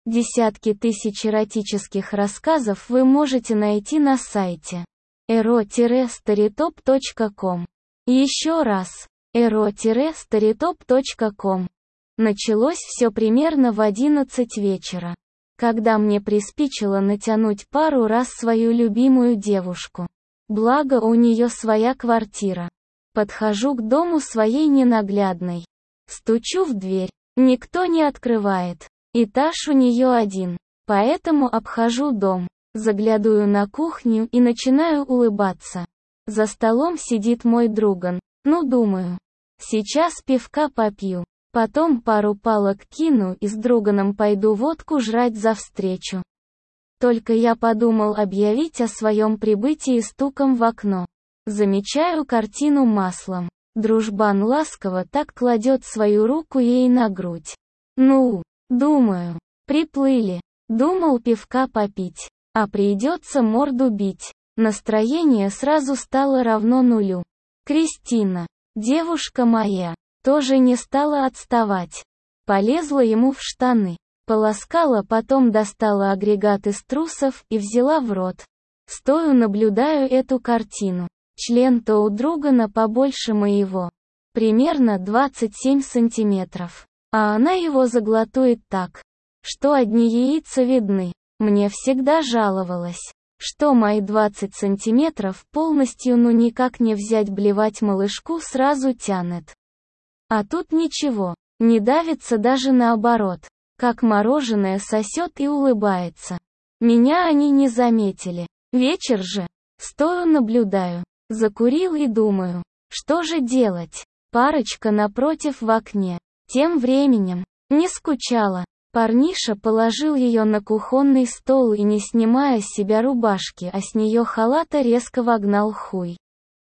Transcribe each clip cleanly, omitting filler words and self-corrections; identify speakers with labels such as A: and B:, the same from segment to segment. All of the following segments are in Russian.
A: Десятки тысяч эротических рассказов вы можете найти на сайте ero-storytop.com. Еще раз, ero-storytop.com. Началось все примерно в 11 вечера, когда мне приспичило натянуть пару раз свою любимую девушку. Благо у нее своя квартира. Подхожу к дому своей ненаглядной. Стучу в дверь. Никто не открывает. Этаж у нее один. Поэтому обхожу дом. Заглядываю на кухню и начинаю улыбаться. За столом сидит мой друган. Ну думаю. Сейчас пивка попью. Потом пару палок кину и с друганом пойду водку жрать за встречу. Только я подумал объявить о своем прибытии стуком в окно. Замечаю картину маслом. Дружбан ласково так кладет свою руку ей на грудь. Ну, думаю, приплыли. Думал пивка попить, а придется морду бить. Настроение сразу стало равно нулю. Кристина, девушка моя, тоже не стала отставать. Полезла ему в штаны. Полоскала, потом достала агрегат из трусов и взяла в рот. Стою, наблюдаю эту картину. Член-то у другана побольше моего. Примерно 27 сантиметров. А она его заглотует так, что одни яйца видны. Мне всегда жаловалась, что мои 20 сантиметров полностью никак не взять, блевать малышку сразу тянет. А тут ничего, не давится, даже наоборот. Как мороженое сосет и улыбается. Меня они не заметили. Вечер же. Стою, наблюдаю. Закурил и думаю, что же делать? Парочка напротив в окне. Тем временем, не скучала. Парниша положил ее на кухонный стол и, не снимая с себя рубашки, а с нее халата, резко вогнал хуй.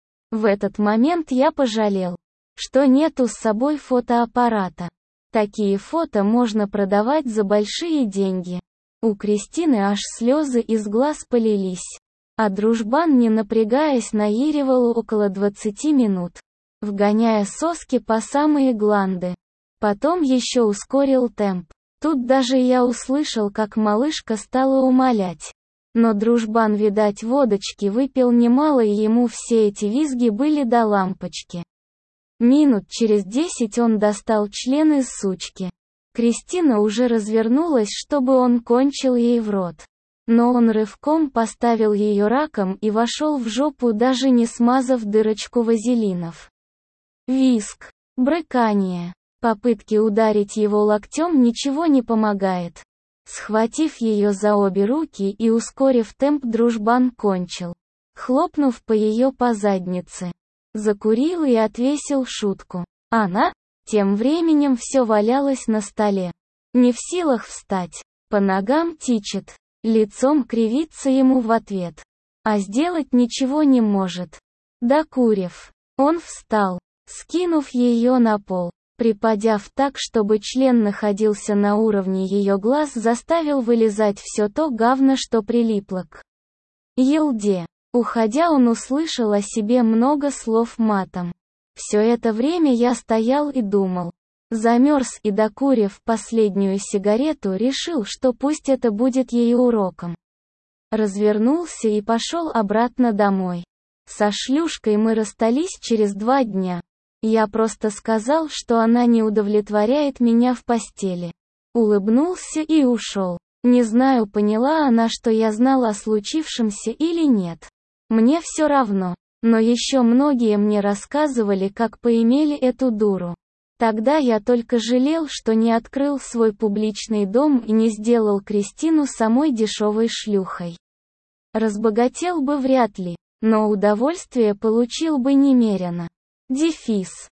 A: В этот момент я пожалел, что нету с собой фотоаппарата. Такие фото можно продавать за большие деньги. У Кристины аж слезы из глаз полились. А дружбан, не напрягаясь, наиривал около 20 минут, вгоняя соски по самые гланды. Потом еще ускорил темп. Тут даже я услышал, как малышка стала умолять. Но дружбан, видать, водочки выпил немало, и ему все эти визги были до лампочки. Минут через 10 он достал член из сучки. Кристина уже развернулась, чтобы он кончил ей в рот. Но он рывком поставил ее раком и вошел в жопу, даже не смазав дырочку вазелинов. Визг, брыкание, попытки ударить его локтем, ничего не помогает. Схватив ее за обе руки и ускорив темп, дружбан кончил, хлопнув по заднице. Закурил и отвесил шутку. Она, тем временем, все валялась на столе. Не в силах встать. По ногам тичет. Лицом кривится ему в ответ. А сделать ничего не может. Докурив, он встал, скинув ее на пол, приподняв так, чтобы член находился на уровне ее глаз, заставил вылезать все то говно, что прилипло к елде. Уходя, он услышал о себе много слов матом. Все это время я стоял и думал. Замерз и, докурив последнюю сигарету, решил, что пусть это будет ей уроком. Развернулся и пошел обратно домой. Со шлюшкой мы расстались через 2 дня. Я просто сказал, что она не удовлетворяет меня в постели. Улыбнулся и ушел. Не знаю, поняла она, что я знал о случившемся или нет. Мне все равно. Но еще многие мне рассказывали, как поимели эту дуру. Тогда я только жалел, что не открыл свой публичный дом и не сделал Кристину самой дешевой шлюхой. Разбогател бы вряд ли, но удовольствие получил бы немерено. Дефис.